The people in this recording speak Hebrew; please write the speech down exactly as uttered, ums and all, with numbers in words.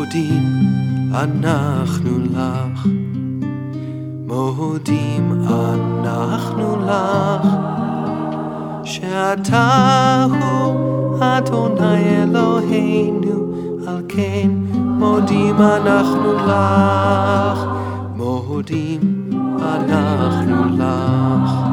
מודים אנחנו לך, מודים אנחנו לך, שאתה הוא אדוני אלוהינו, על כן מודים אנחנו לך, מודים אנחנו לך.